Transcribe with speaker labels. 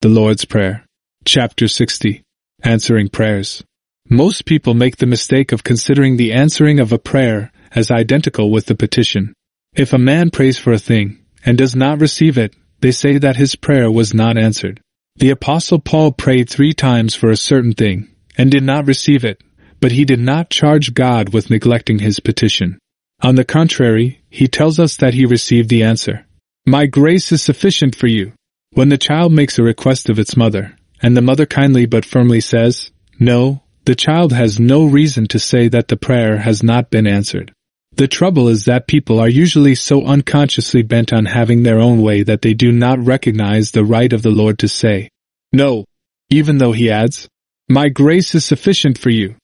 Speaker 1: The Lord's Prayer. Chapter 60. Answering Prayers. Most people make the mistake of considering the answering of a prayer as identical with the petition. If a man prays for a thing and does not receive it, they say that his prayer was not answered. The Apostle Paul prayed 3 times for a certain thing and did not receive it, but he did not charge God with neglecting his petition. On the contrary, he tells us that he received the answer. My grace is sufficient for you. When the child makes a request of its mother, and the mother kindly but firmly says, no, the child has no reason to say that the prayer has not been answered. The trouble is that people are usually so unconsciously bent on having their own way that they do not recognize the right of the Lord to say, no, even though he adds, my grace is sufficient for you.